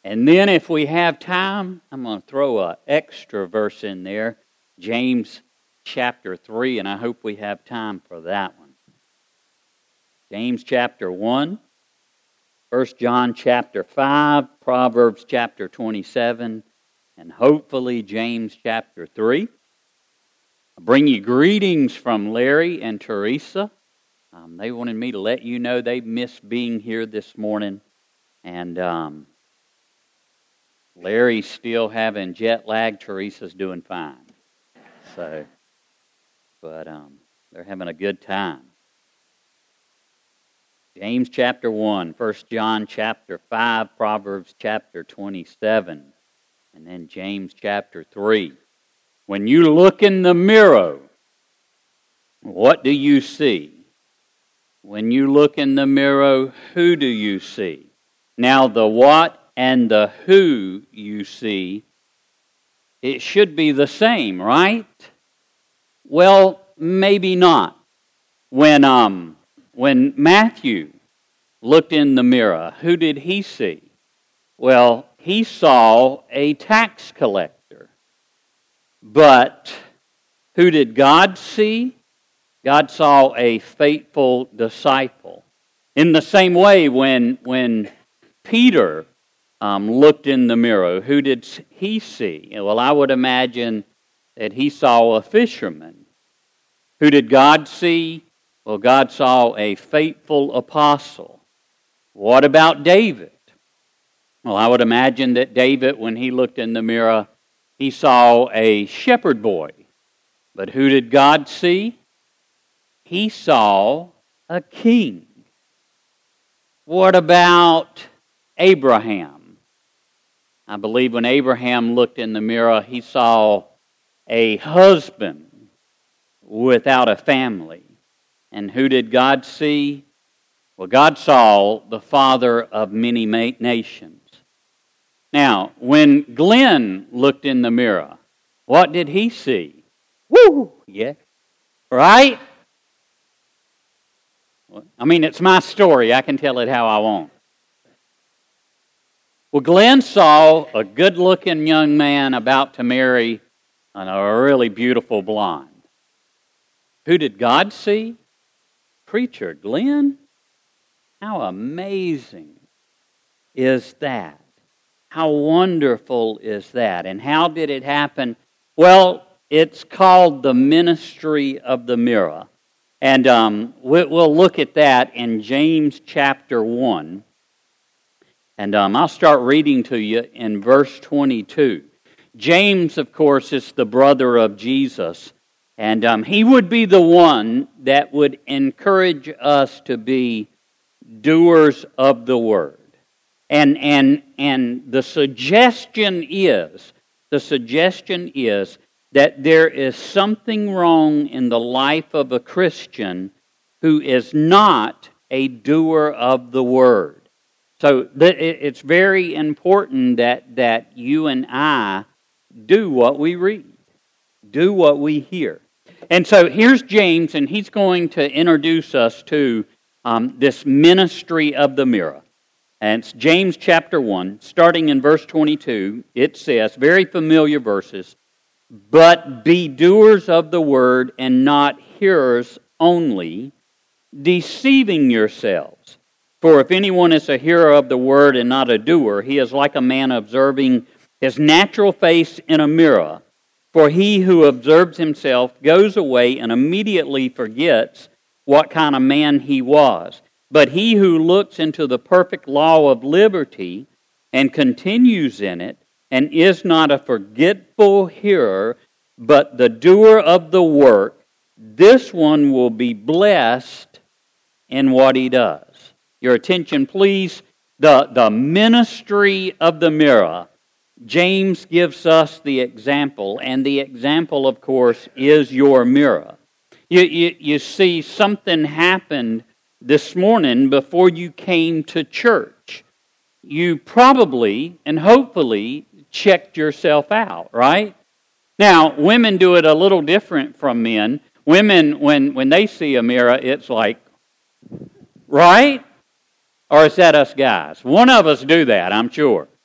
And then if we have time, I'm going to throw an extra verse in there, James chapter 3, and I hope we have time for that one. James chapter 1, 1 John chapter 5, Proverbs chapter 27, and hopefully James chapter 3. I bring you greetings from Larry and Teresa. They wanted me to let you know they missed being here this morning. And Larry's still having jet lag. Teresa's doing fine. But they're having a good time. James chapter 1, 1 John chapter 5, Proverbs chapter 27, and then James chapter 3. When you look in the mirror, what do you see? When you look in the mirror, who do you see? Now the what and the who you see, it should be the same, right? Well, maybe not. When Matthew looked in the mirror, who did he see? Well, he saw a tax collector. But who did God see? God saw a faithful disciple. In the same way, when Peter looked in the mirror, who did he see? Well, I would imagine that he saw a fisherman. Who did God see? Well, God saw a faithful apostle. What about David? Well, I would imagine that David, when he looked in the mirror, he saw a shepherd boy. But who did God see? He saw a king. What about Abraham? I believe when Abraham looked in the mirror, he saw a husband without a family. And who did God see? Well, God saw the father of many nations. Now, when Glenn looked in the mirror, what did he see? Woo! Yeah. Right? I mean, it's my story. I can tell it how I want. Well, Glenn saw a good-looking young man about to marry a really beautiful blonde. Who did God see? Preacher Glenn? How amazing is that? How wonderful is that? And how did it happen? Well, it's called the ministry of the mirror. And we'll look at that in James chapter 1. And I'll start reading to you in verse 22. James, of course, is the brother of Jesus. And he would be the one that would encourage us to be doers of the word. And the suggestion is that there is something wrong in the life of a Christian who is not a doer of the word. So it's very important that you and I do what we read, do what we hear. And so here's James, and he's going to introduce us to this ministry of the mirror. And it's James chapter 1, starting in verse 22. It says, very familiar verses, "But be doers of the word and not hearers only, deceiving yourselves. For if anyone is a hearer of the word and not a doer, he is like a man observing his natural face in a mirror. For he who observes himself goes away and immediately forgets what kind of man he was. But he who looks into the perfect law of liberty and continues in it, and is not a forgetful hearer, but the doer of the work, this one will be blessed in what he does." Your attention, please. The ministry of the mirror. James gives us the example, and the example, of course, is your mirror. You see, something happened this morning before you came to church. You probably and hopefully checked yourself out, right? Now, women do it a little different from men. Women, when they see a mirror, it's like, right? Or is that us guys? One of us do that, I'm sure.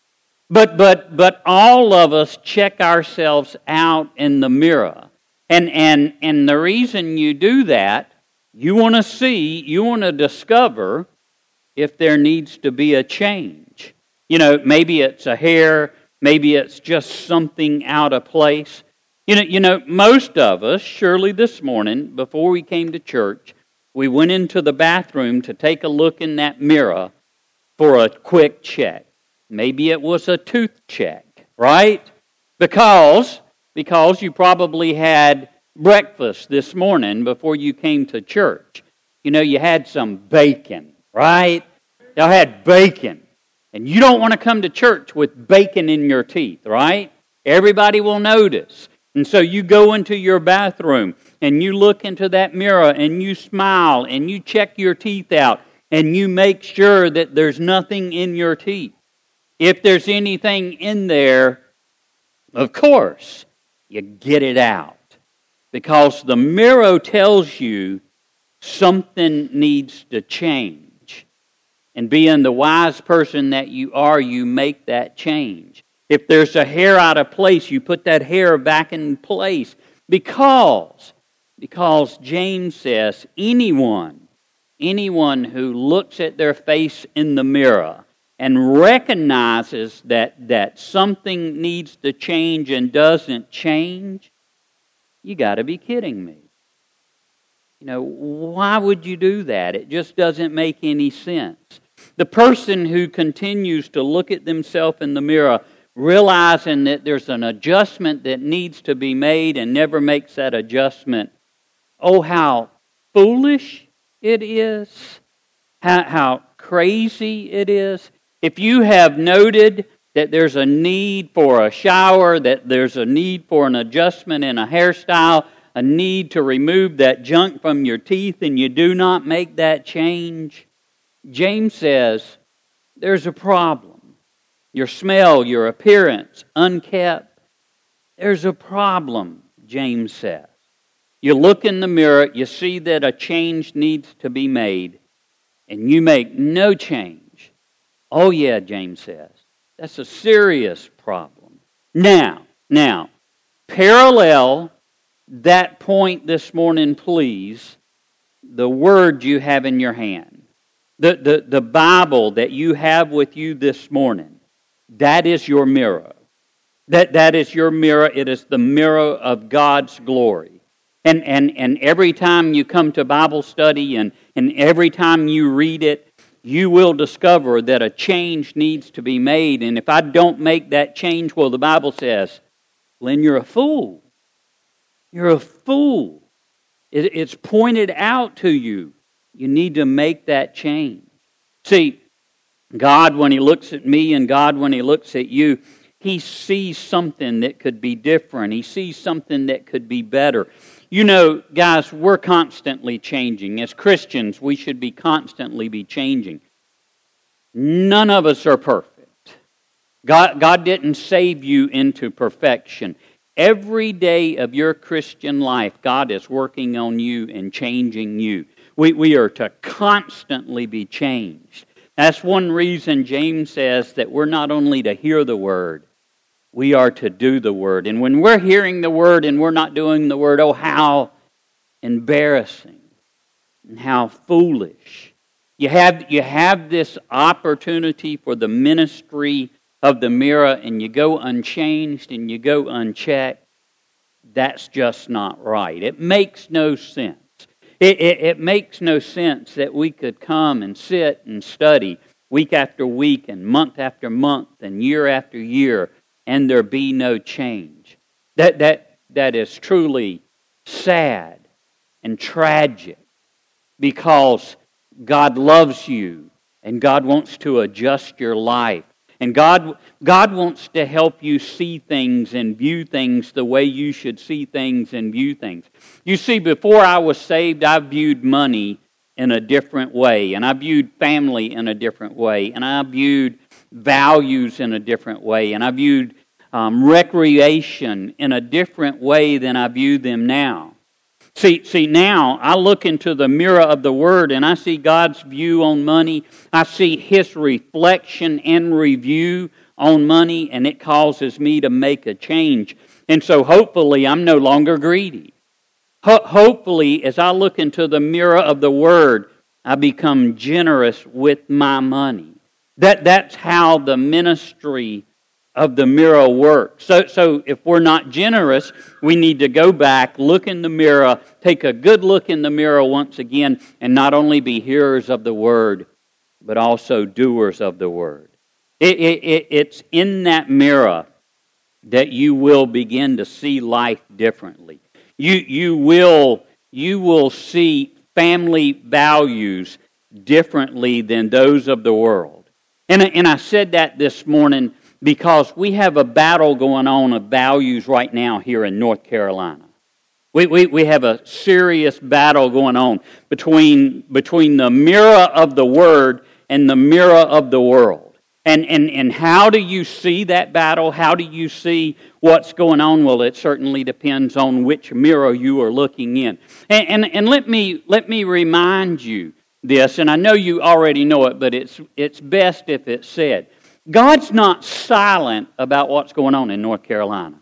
But all of us check ourselves out in the mirror. And the reason you do that, you want to discover if there needs to be a change. Maybe it's a hair, maybe it's just something out of place. Most of us, surely this morning, before we came to church, we went into the bathroom to take a look in that mirror for a quick check. Maybe it was a tooth check, right? Because you probably had breakfast this morning before you came to church. You had some bacon, right? Y'all had bacon. And you don't want to come to church with bacon in your teeth, right? Everybody will notice. And so you go into your bathroom and you look into that mirror and you smile and you check your teeth out and you make sure that there's nothing in your teeth. If there's anything in there, of course, you get it out. Because the mirror tells you something needs to change. And being the wise person that you are, you make that change. If there's a hair out of place, you put that hair back in place. Because James says, anyone who looks at their face in the mirror and recognizes that something needs to change and doesn't change, you got to be kidding me. Why would you do that? It just doesn't make any sense. The person who continues to look at themselves in the mirror, realizing that there's an adjustment that needs to be made and never makes that adjustment, oh, how foolish it is, how crazy it is. If you have noted that there's a need for a shower, that there's a need for an adjustment in a hairstyle, a need to remove that junk from your teeth, and you do not make that change, James says there's a problem. Your smell, your appearance, unkept, there's a problem, James says. You look in the mirror, you see that a change needs to be made, and you make no change. Oh yeah, James says, that's a serious problem. Now, parallel that point this morning, please, the word you have in your hand. The Bible that you have with you this morning, that is your mirror. That is your mirror. It is the mirror of God's glory. And every time you come to Bible study and every time you read it, you will discover that a change needs to be made. And if I don't make that change, well, the Bible says, then you're a fool. You're a fool. It's pointed out to you. You need to make that change. See, God, when He looks at me and God, when He looks at you, He sees something that could be different. He sees something that could be better. Guys, we're constantly changing. As Christians, we should be constantly changing. None of us are perfect. God didn't save you into perfection. Every day of your Christian life, God is working on you and changing you. We are to constantly be changed. That's one reason James says that we're not only to hear the Word, we are to do the Word. And when we're hearing the Word and we're not doing the Word, oh, how embarrassing and how foolish. You have this opportunity for the ministry of the mirror and you go unchanged and you go unchecked. That's just not right. It makes no sense. It makes no sense that we could come and sit and study week after week and month after month and year after year and there be no change. That is truly sad and tragic because God loves you and God wants to adjust your life. And God wants to help you see things and view things the way you should see things and view things. You see, before I was saved, I viewed money in a different way. And I viewed family in a different way. And I viewed values in a different way. And I viewed recreation in a different way than I view them now. See, now I look into the mirror of the Word and I see God's view on money. I see His reflection and review on money, and it causes me to make a change. And so hopefully I'm no longer greedy. Hopefully, as I look into the mirror of the Word, I become generous with my money. That's how the ministry of the mirror works. So if we're not generous, we need to go back, look in the mirror, take a good look in the mirror once again, and not only be hearers of the Word, but also doers of the Word. It's in that mirror that you will begin to see life differently. You will see family values differently than those of the world. And I said that this morning because we have a battle going on of values right now here in North Carolina. We have a serious battle going on between the mirror of the Word and the mirror of the world. And how do you see that battle? How do you see what's going on? Well, it certainly depends on which mirror you are looking in. And let me remind you this, and I know you already know it, but it's best if it's said. God's not silent about what's going on in North Carolina.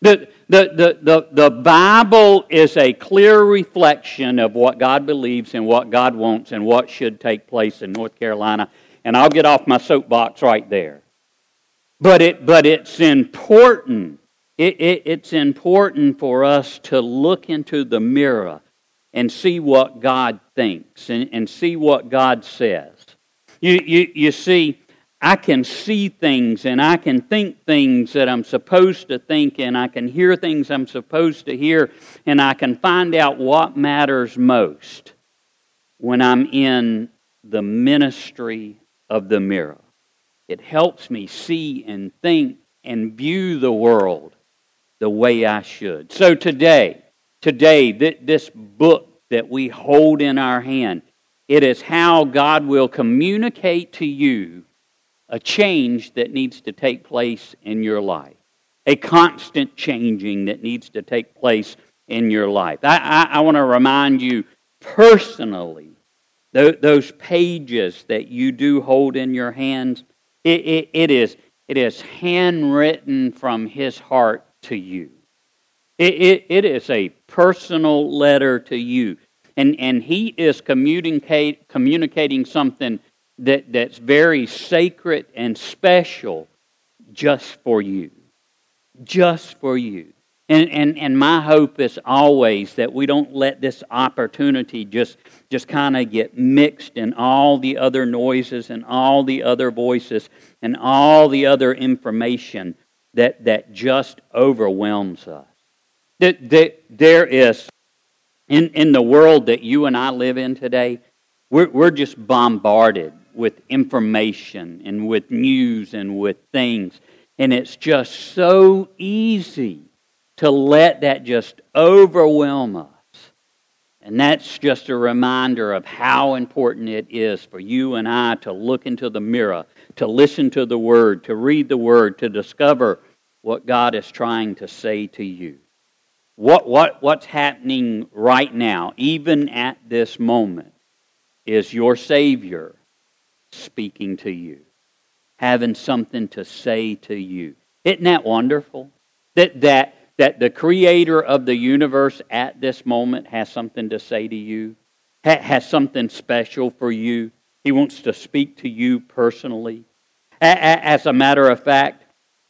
The Bible is a clear reflection of what God believes and what God wants and what should take place in North Carolina. And I'll get off my soapbox right there. But it's important. It's important for us to look into the mirror and see what God thinks and see what God says. You see, I can see things and I can think things that I'm supposed to think, and I can hear things I'm supposed to hear, and I can find out what matters most when I'm in the ministry of the mirror. It helps me see and think and view the world the way I should. So today, this book that we hold in our hand, it is how God will communicate to you a change that needs to take place in your life. A constant changing that needs to take place in your life. I want to remind you personally, those pages that you do hold in your hands, it is handwritten from His heart to you. It is a personal letter to you. And He is communicating something that's very sacred and special just for you. Just for you. And my hope is always that we don't let this opportunity just kind of get mixed in all the other noises and all the other voices and all the other information that just overwhelms us. There is, in the world that you and I live in today, we're just bombarded with information and with news and with things. And it's just so easy to let that just overwhelm us. And that's just a reminder of how important it is for you and I to look into the mirror, to listen to the Word, to read the Word, to discover what God is trying to say to you. What's happening right now, even at this moment, is your Savior speaking to you, having something to say to you. Isn't that wonderful? That the Creator of the universe at this moment has something to say to you, has something special for you. He wants to speak to you personally. As a matter of fact,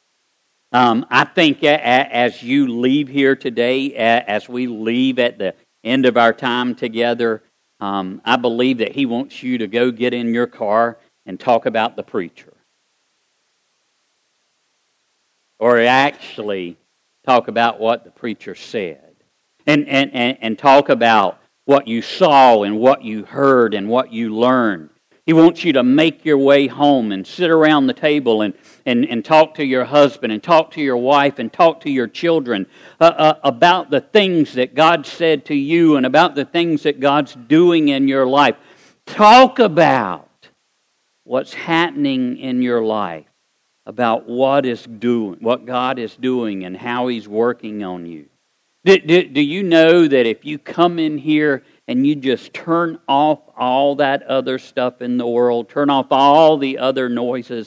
I think as you leave here today, as we leave at the end of our time together, I believe that He wants you to go get in your car and talk about the preacher. Or actually talk about what the preacher said. And talk about what you saw and what you heard and what you learned. He wants you to make your way home and sit around the table and talk to your husband and talk to your wife and talk to your children about the things that God said to you and about the things that God's doing in your life. Talk about what's happening in your life, about what God is doing and how He's working on you. Do you know that if you come in here and you just turn off all that other stuff in the world, turn off all the other noises,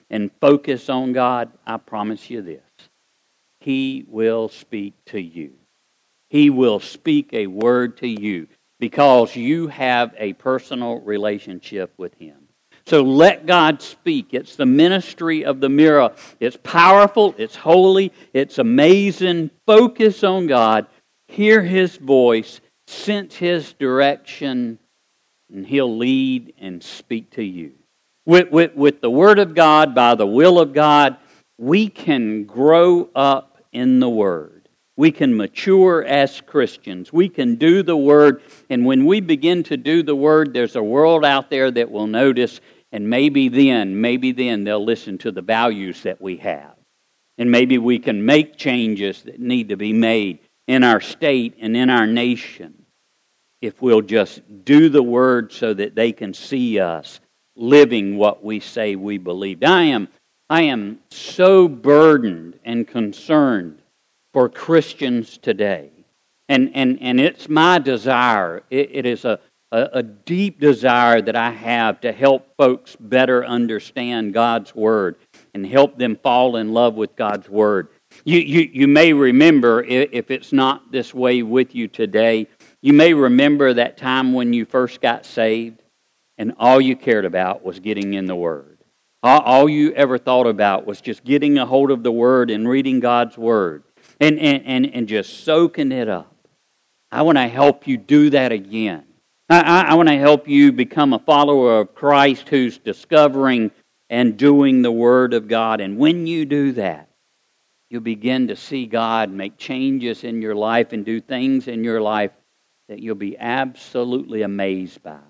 and focus on God, I promise you this. He will speak to you. He will speak a word to you because you have a personal relationship with Him. So let God speak. It's the ministry of the mirror. It's powerful, it's holy, it's amazing. Focus on God. Hear His voice. Sense His direction. And He'll lead and speak to you. With the Word of God, by the will of God, we can grow up in the Word. We can mature as Christians. We can do the Word. And when we begin to do the Word, there's a world out there that will notice. And maybe then they'll listen to the values that we have. And maybe we can make changes that need to be made in our state and in our nation if we'll just do the Word so that they can see us living what we say we believe. I am so burdened and concerned for Christians today. And it's my desire. It is a deep desire that I have to help folks better understand God's Word and help them fall in love with God's Word. You may remember, if it's not this way with you today, you may remember that time when you first got saved and all you cared about was getting in the Word. All you ever thought about was just getting a hold of the Word and reading God's Word and just soaking it up. I want to help you do that again. I want to help you become a follower of Christ who's discovering and doing the Word of God. And when you do that, you'll begin to see God make changes in your life and do things in your life that you'll be absolutely amazed by.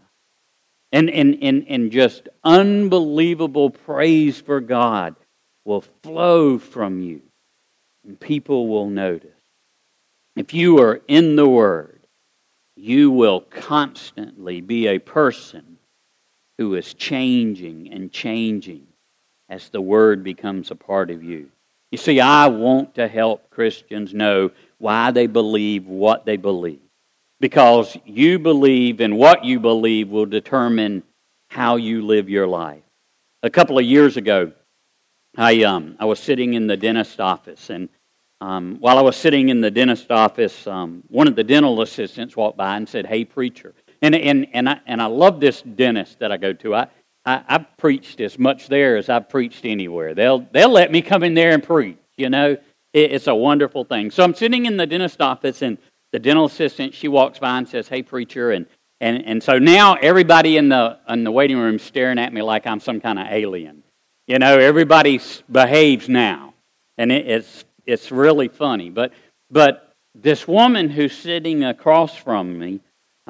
And just unbelievable praise for God will flow from you. And people will notice. If you are in the Word, you will constantly be a person who is changing and changing as the Word becomes a part of you. You see, I want to help Christians know why they believe what they believe. Because you believe and what you believe will determine how you live your life. A couple of years ago, I was sitting in the dentist office, and while I was sitting in the dentist office, one of the dental assistants walked by and said, "Hey, preacher," and I love this dentist that I go to. I've preached as much there as I've preached anywhere. They'll let me come in there and preach. You know, it's a wonderful thing. So I'm sitting in the dentist office, and the dental assistant, she walks by and says, "Hey, preacher," and so now everybody in the waiting room is staring at me like I'm some kind of alien. You know, everybody behaves now, and it's really funny. But this woman who's sitting across from me,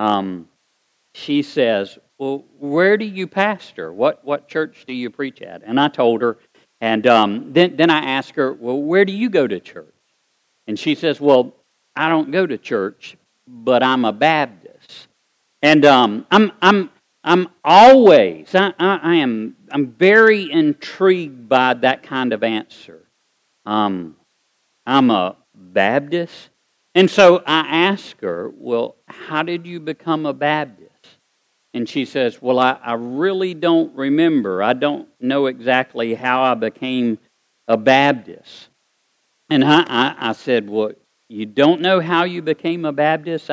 she says, "Well, where do you pastor? What church do you preach at?" And I told her, and then I asked her, "Well, where do you go to church?" And she says, "Well, I don't go to church, but I'm a Baptist." And I'm very intrigued by that kind of answer. I'm a Baptist. And so I asked her, "Well, how did you become a Baptist?" And she says, "Well, I really don't remember. I don't know exactly how I became a Baptist." And I said, "Well, you don't know how you became a Baptist?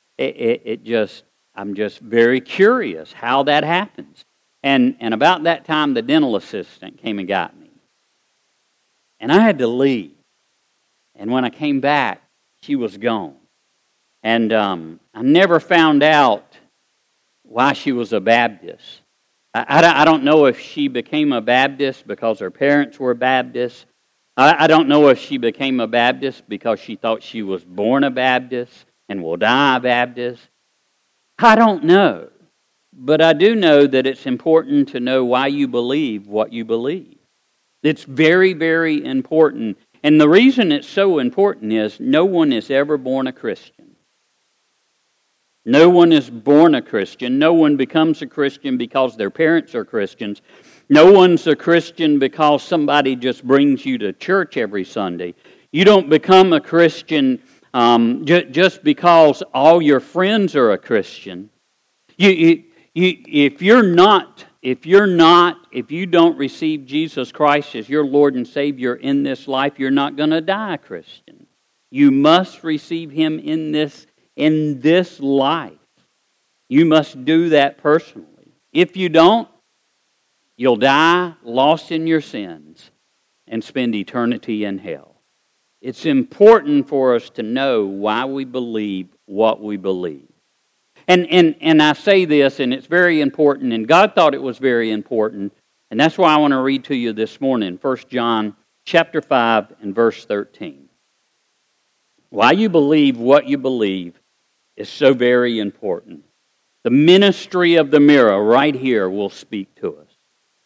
I'm just very curious how that happens." And about that time, the dental assistant came and got me. And I had to leave. And when I came back, she was gone. And I never found out why she was a Baptist. I don't know if she became a Baptist because her parents were Baptists. I don't know if she became a Baptist because she thought she was born a Baptist and will die a Baptist. I don't know. But I do know that it's important to know why you believe what you believe. It's very, very important. And the reason it's so important is no one is ever born a Christian. No one is born a Christian. No one becomes a Christian because their parents are Christians. No one's a Christian because somebody just brings you to church every Sunday. You don't become a Christian just because all your friends are a Christian. If you're not if you don't receive Jesus Christ as your Lord and Savior in this life, you're not going to die, Christian. You must receive Him in this life. You must do that personally. If you don't, you'll die lost in your sins and spend eternity in hell. It's important for us to know why we believe what we believe. And I say this, and it's very important, and God thought it was very important, and that's why I want to read to you this morning, 1 John chapter 5 and verse 13. Why you believe what you believe is so very important. The ministry of the mirror right here will speak to us.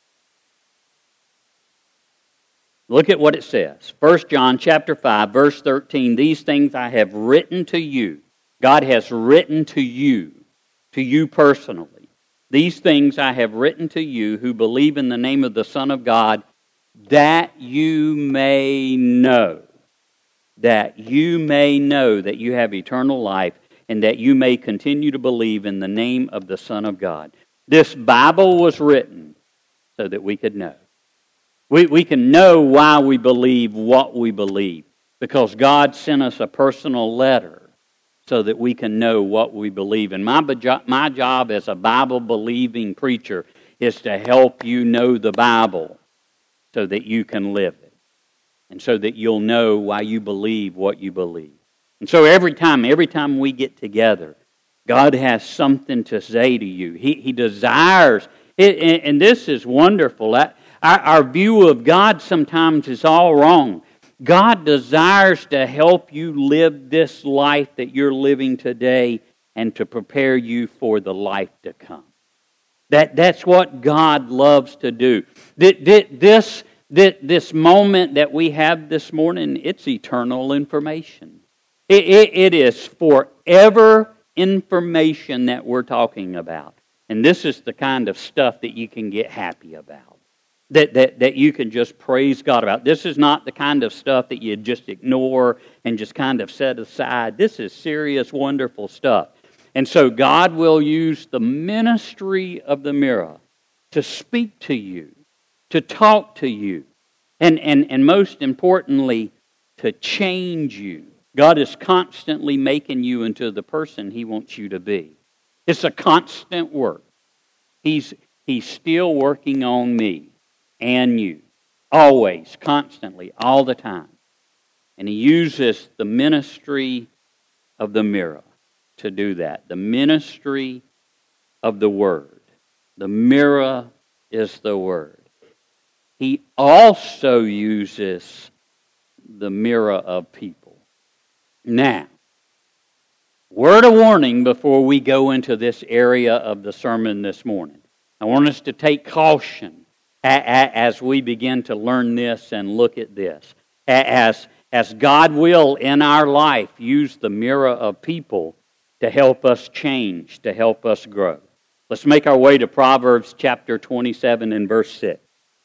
Look at what it says. 1 John chapter 5, verse 13. These things I have written to you. God has written to you personally. These things I have written to you who believe in the name of the Son of God, that you may know that you have eternal life, and that you may continue to believe in the name of the Son of God. This Bible was written so that we could know. We can know why we believe what we believe, because God sent us a personal letter so that we can know what we believe. And my job as a Bible-believing preacher is to help you know the Bible so that you can live it, and so that you'll know why you believe what you believe. And so every time we get together, God has something to say to you. He desires, and this is wonderful. Our view of God sometimes is all wrong. God desires to help you live this life that you're living today and to prepare you for the life to come. That's what God loves to do. This moment that we have this morning, it's eternal information. It is forever information that we're talking about. And this is the kind of stuff that you can get happy about. That you can just praise God about. This is not the kind of stuff that you just ignore and just kind of set aside. This is serious, wonderful stuff. And so God will use the ministry of the mirror to speak to you, to talk to you, and most importantly, to change you. God is constantly making you into the person He wants you to be. It's a constant work. He's still working on me and you. Always, constantly, all the time. And He uses the ministry of the mirror to do that. The ministry of the Word. The mirror is the Word. He also uses the mirror of people. Now, word of warning before we go into this area of the sermon this morning. I want us to take caution as we begin to learn this and look at this. As God will in our life use the mirror of people to help us change, to help us grow. Let's make our way to Proverbs chapter 27 and verse 6.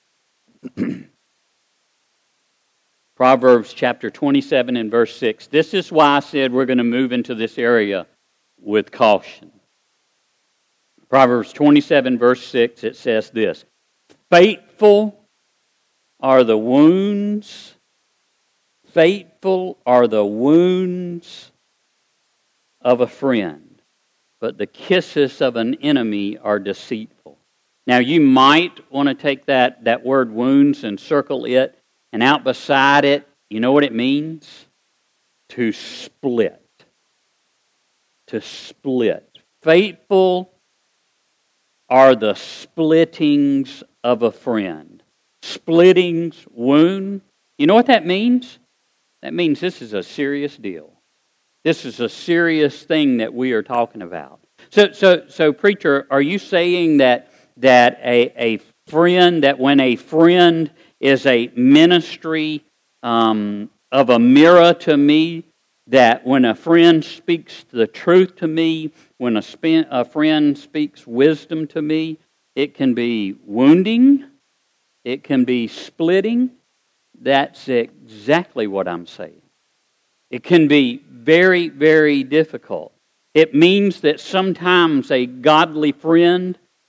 Proverbs chapter 27 and verse 6. This is why I said we're going to move into this area with caution. Proverbs 27 verse 6, it says this. Faithful are the wounds. Faithful are the wounds of a friend, but the kisses of an enemy are deceitful. Now you might want to take that word wounds and circle it, and out beside it, you know what it means? To split. To split. Faithful are the splittings of a friend. Splittings, wound. You know what that means? That means this is a serious deal. This is a serious thing that we are talking about. So preacher, are you saying that a friend, that when a friend is a ministry of a mirror to me, that when a friend speaks the truth to me, when a friend speaks wisdom to me, it can be wounding, it can be splitting. That's exactly what I'm saying. It can be very, very difficult. It means that sometimes a godly friend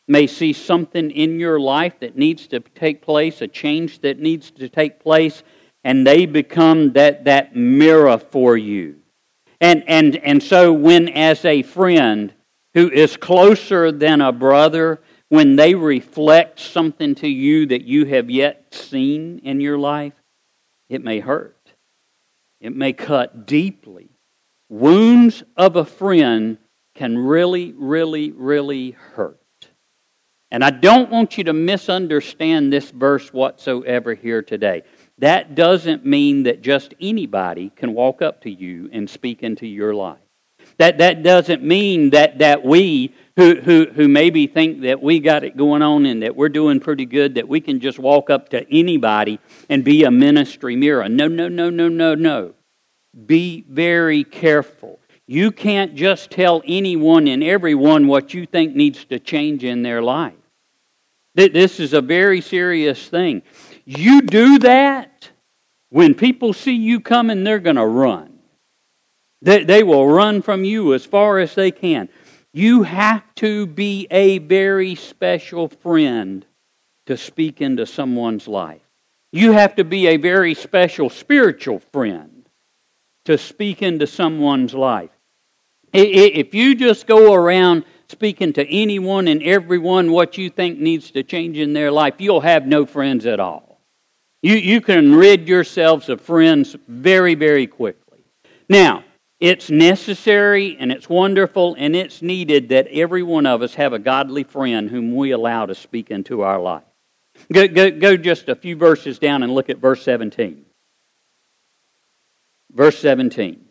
may see something in your life that needs to take place, a change that needs to take place, and they become that mirror for you. And so when as a friend who is closer than a brother, when they reflect something to you that you have yet seen in your life, it may hurt. It may cut deeply. Wounds of a friend can really, really, really hurt. And I don't want you to misunderstand this verse whatsoever here today. That doesn't mean that just anybody can walk up to you and speak into your life. That doesn't mean that we who maybe think that we got it going on and that we're doing pretty good, that we can just walk up to anybody and be a ministry mirror. No. Be very careful. You can't just tell anyone and everyone what you think needs to change in their life. This is a very serious thing. You do that, when people see you coming, they're going to run. They will run from you as far as they can. You have to be a very special friend to speak into someone's life. You have to be a very special spiritual friend to speak into someone's life. If you just go around speaking to anyone and everyone what you think needs to change in their life, you'll have no friends at all. You can rid yourselves of friends very, very quickly. Now, it's necessary and it's wonderful and it's needed that every one of us have a godly friend whom we allow to speak into our life. Go just a few verses down and look at verse 17. Verse 17.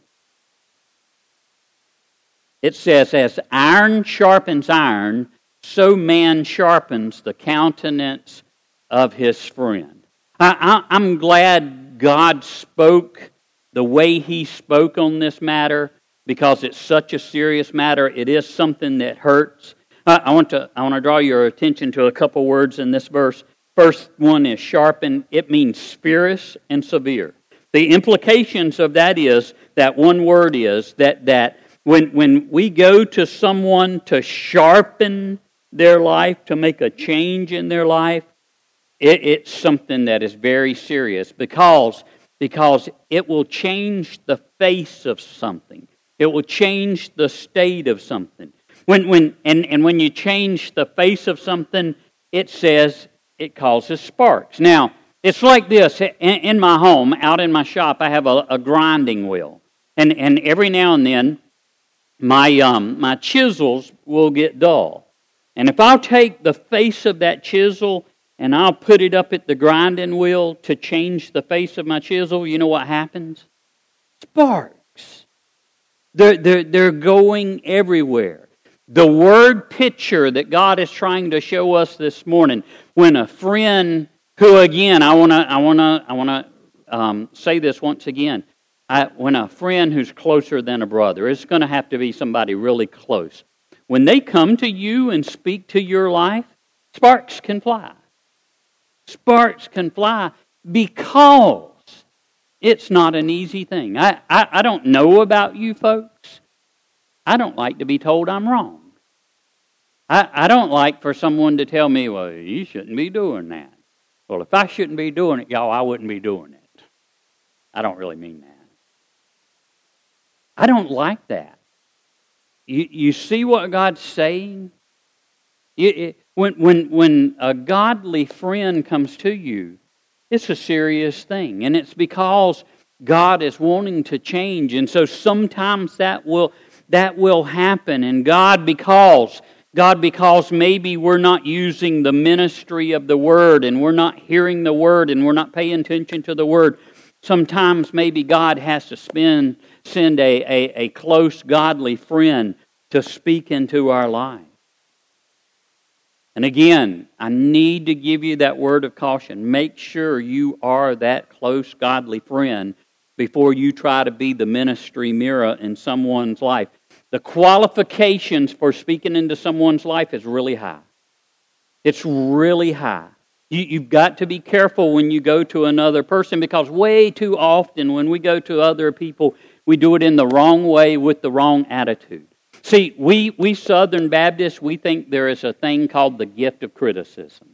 It says, as iron sharpens iron, so man sharpens the countenance of his friend. I'm glad God spoke the way He spoke on this matter, because it's such a serious matter. It is something that hurts. I want to draw your attention to a couple words in this verse. First one is sharpen. It means fierce and severe. The implications of that is, that one word is, that when we go to someone to sharpen their life, to make a change in their life, it's something that is very serious, because it will change the face of something. It will change the state of something. When you change the face of something, it says it causes sparks. Now, it's like this. In my home, out in my shop, I have a grinding wheel. And every now and then, my chisels will get dull. And if I'll take the face of that chisel and I'll put it up at the grinding wheel to change the face of my chisel, you know what happens? Sparks. They're going everywhere. The word picture that God is trying to show us this morning, when a friend who, again, I want to say this once again, when a friend who's closer than a brother, it's going to have to be somebody really close. When they come to you and speak to your life, sparks can fly. Sparks can fly because it's not an easy thing. I don't know about you folks. I don't like to be told I'm wrong. I don't like for someone to tell me, well, you shouldn't be doing that. Well, if I shouldn't be doing it, y'all, I wouldn't be doing it. I don't really mean that. I don't like that. You see what God's saying? When a godly friend comes to you, it's a serious thing. And it's because God is wanting to change. And so sometimes that will happen. And God, because maybe we're not using the ministry of the Word, and we're not hearing the Word, and we're not paying attention to the Word, sometimes maybe God has to send a close godly friend to speak into our life. And again, I need to give you that word of caution. Make sure you are that close godly friend before you try to be the ministry mirror in someone's life. The qualifications for speaking into someone's life is really high. It's really high. You've got to be careful when you go to another person, because way too often when we go to other people, we do it in the wrong way with the wrong attitude. See, we Southern Baptists, we think there is a thing called the gift of criticism.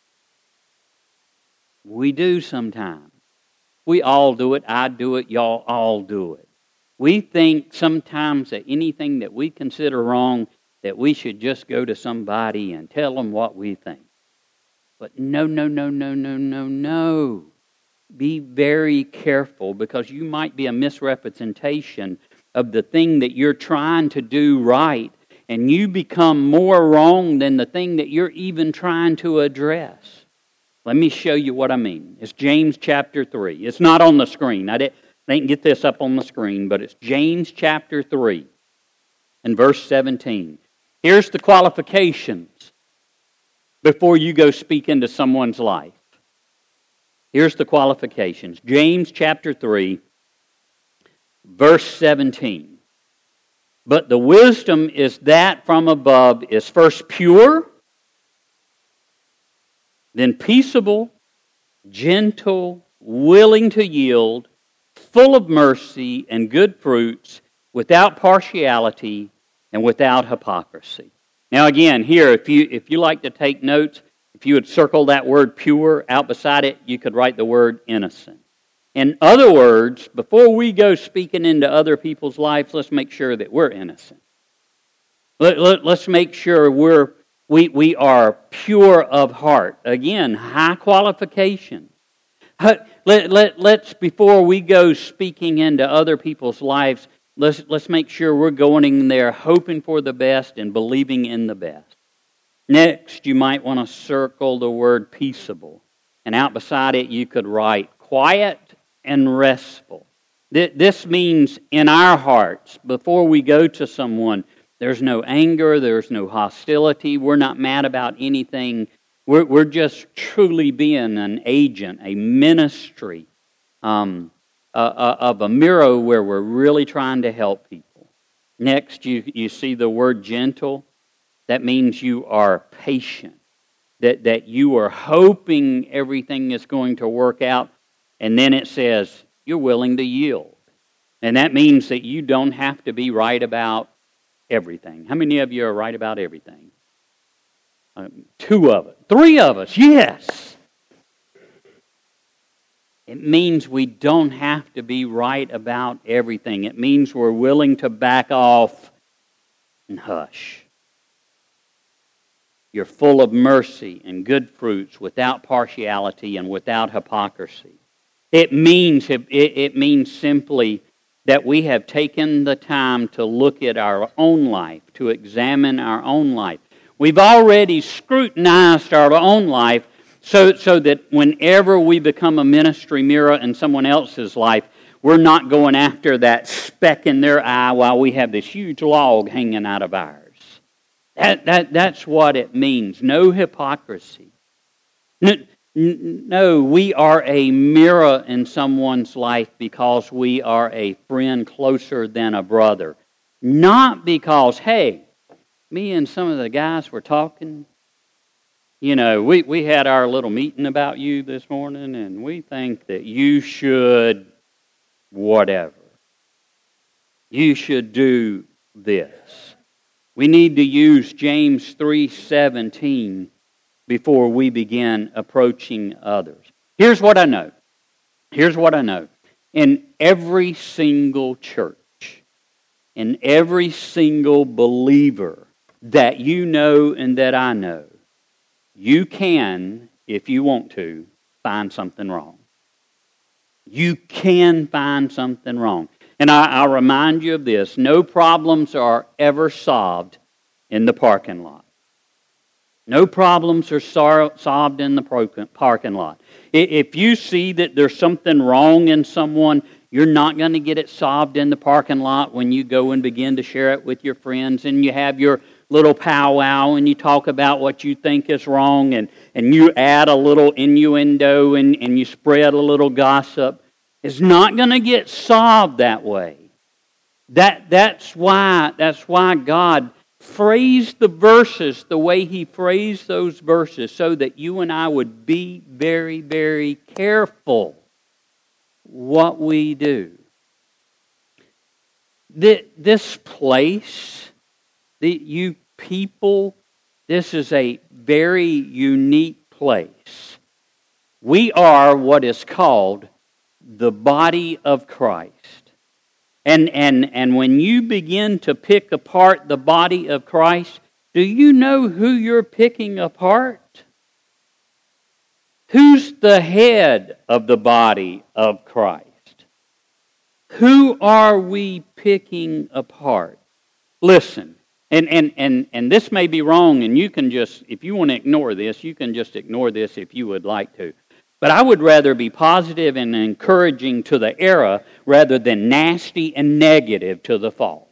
We do sometimes. We all do it. I do it. Y'all all do it. We think sometimes that anything that we consider wrong, that we should just go to somebody and tell them what we think. But no. Be very careful, because you might be a misrepresentation of the thing that you're trying to do right, and you become more wrong than the thing that you're even trying to address. Let me show you what I mean. It's James chapter 3. It's not on the screen. I didn't get this up on the screen, but it's James chapter 3 and verse 17. Here's the qualifications before you go speak into someone's life. Here's the qualifications. James chapter 3, verse 17. But the wisdom is that from above is first pure, then peaceable, gentle, willing to yield, full of mercy and good fruits, without partiality and without hypocrisy. Now again, here, if you like to take notes, if you would circle that word pure, out beside it, you could write the word innocent. In other words, before we go speaking into other people's lives, let's make sure that we're innocent. Let's make sure we are pure of heart. Again, high qualifications. Let's before we go speaking into other people's lives, let's make sure we're going in there hoping for the best and believing in the best. Next, you might want to circle the word peaceable. And out beside it, you could write quiet and restful. This means in our hearts, before we go to someone, there's no anger, there's no hostility, we're not mad about anything. We're just truly being an agent, a ministry of a mirror where we're really trying to help people. Next, you see the word gentle. That means you are patient, that you are hoping everything is going to work out. And then it says you're willing to yield. And that means that you don't have to be right about everything. How many of you are right about everything? 2 of us. 3 of us, yes. It means we don't have to be right about everything. It means we're willing to back off and hush. You're full of mercy and good fruits, without partiality and without hypocrisy. It means simply that we have taken the time to look at our own life, to examine our own life. We've already scrutinized our own life so that whenever we become a ministry mirror in someone else's life, we're not going after that speck in their eye while we have this huge log hanging out of ours. That's what it means. No hypocrisy. No, we are a mirror in someone's life because we are a friend closer than a brother. Not because, hey, me and some of the guys were talking. You know, we had our little meeting about you this morning, and we think that you should whatever. You should do this. We need to use James 3:17 before we begin approaching others. Here's what I know. In every single church, in every single believer that you know and that I know, you can, if you want to, find something wrong. You can find something wrong. And I'll remind you of this. No problems are ever solved in the parking lot. No problems are solved in the parking lot. If you see that there's something wrong in someone, you're not going to get it solved in the parking lot when you go and begin to share it with your friends and you have your little powwow and you talk about what you think is wrong and you add a little innuendo and you spread a little gossip. It's not going to get solved that way. That's why God phrased the verses the way He phrased those verses, so that you and I would be very, very careful what we do. This place You people, this is a very unique place. We are what is called the body of Christ. And when you begin to pick apart the body of Christ, do you know who you're picking apart? Who's the head of the body of Christ? Who are we picking apart? Listen, and this may be wrong, and you can just, if you want to ignore this, you can just ignore this if you would like to. But I would rather be positive and encouraging to the era rather than nasty and negative to the fall.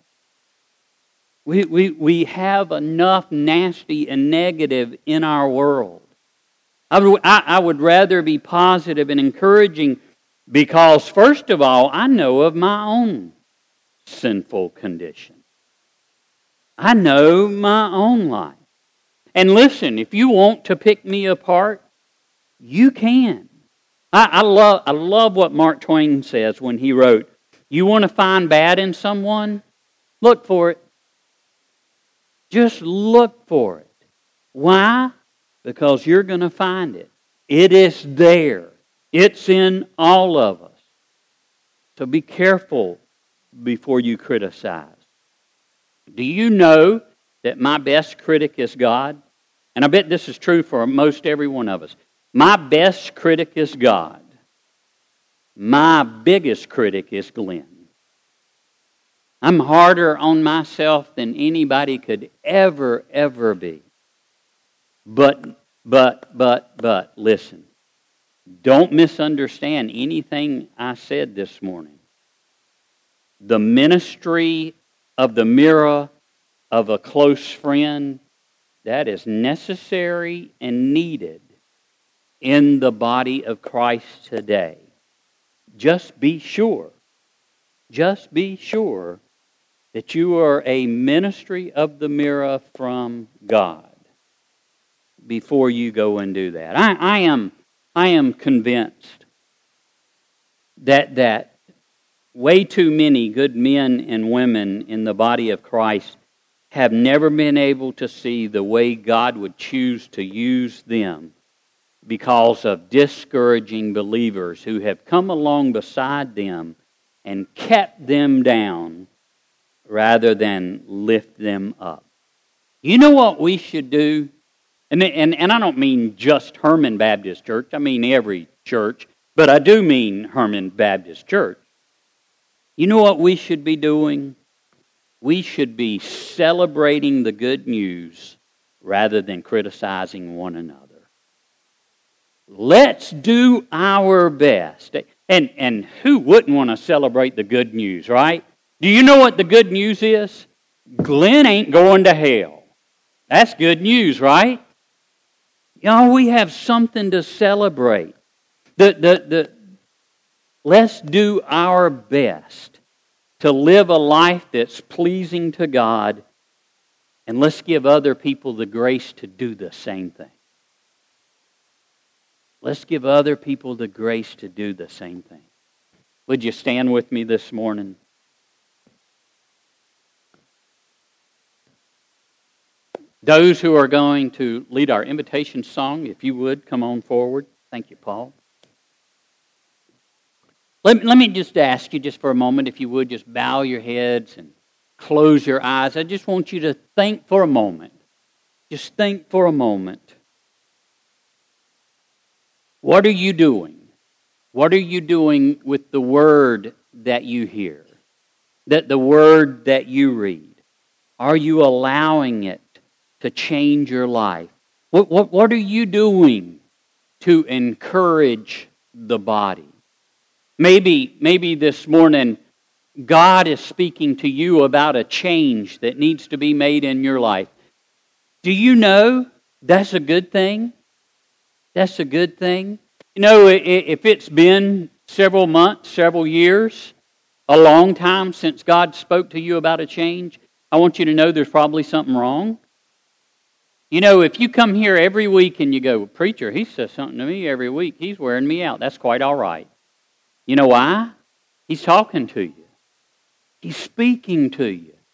We have enough nasty and negative in our world. I would rather be positive and encouraging because, first of all, I know of my own sinful condition. I know my own life. And listen, if you want to pick me apart, you can. I love what Mark Twain says when he wrote, "You want to find bad in someone? Look for it. Just look for it." Why? Because you're going to find it. It is there. It's in all of us. So be careful before you criticize. Do you know that my best critic is God? And I bet this is true for most every one of us. My best critic is God. My biggest critic is Glenn. I'm harder on myself than anybody could ever be. But, listen. Don't misunderstand anything I said this morning. The ministry of the mirror of a close friend, that is necessary and needed in the body of Christ today. Just be sure that you are a ministry of the mirror from God before you go and do that. I am convinced that way too many good men and women in the body of Christ have never been able to see the way God would choose to use them because of discouraging believers who have come along beside them and kept them down rather than lift them up. You know what we should do? And I don't mean just Herman Baptist Church. I mean every church. But I do mean Herman Baptist Church. You know what we should be doing? We should be celebrating the good news rather than criticizing one another. Let's do our best. And who wouldn't want to celebrate the good news, right? Do you know what the good news is? Glenn ain't going to hell. That's good news, right? You know, we have something to celebrate. Let's do our best to live a life that's pleasing to God, and let's give other people the grace to do the same thing. Let's give other people the grace to do the same thing. Would you stand with me this morning? Those who are going to lead our invitation song, if you would, come on forward. Thank you, Paul. Let me just ask you just for a moment, if you would, just bow your heads and close your eyes. I just want you to think for a moment. Just think for a moment. What are you doing? What are you doing with the word that you hear? The word that you read? Are you allowing it to change your life? What are you doing to encourage the body? Maybe this morning God is speaking to you about a change that needs to be made in your life. Do you know that's a good thing? That's a good thing. You know, if it's been several months, several years, a long time since God spoke to you about a change, I want you to know there's probably something wrong. You know, if you come here every week and you go, "Preacher, he says something to me every week. He's wearing me out." That's quite all right. You know why? He's talking to you. He's speaking to you.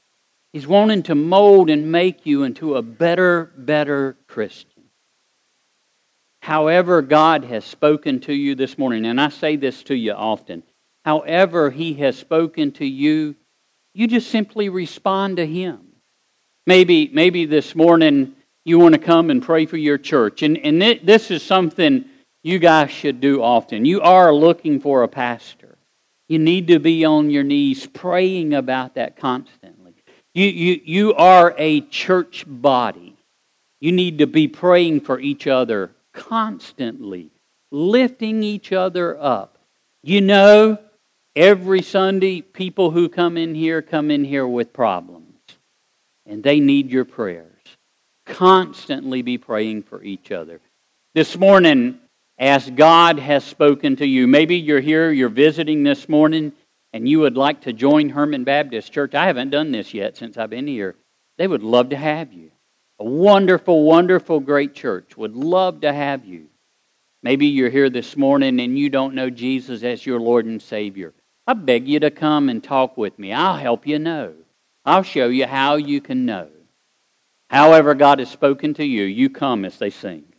He's wanting to mold and make you into a better Christian. However God has spoken to you this morning, and I say this to you often, however He has spoken to you, you just simply respond to Him. Maybe this morning you want to come and pray for your church. And this is something you guys should do often. You are looking for a pastor. You need to be on your knees praying about that constantly. You are a church body. You need to be praying for each other constantly, lifting each other up. You know, every Sunday, people who come in here with problems. And they need your prayers. Constantly be praying for each other. This morning, as God has spoken to you, maybe you're here, you're visiting this morning, and you would like to join Herman Baptist Church. I haven't done this yet since I've been here. They would love to have you. A wonderful, wonderful, great church would love to have you. Maybe you're here this morning and you don't know Jesus as your Lord and Savior. I beg you to come and talk with me. I'll help you know. I'll show you how you can know. However God has spoken to you, you come as they sing.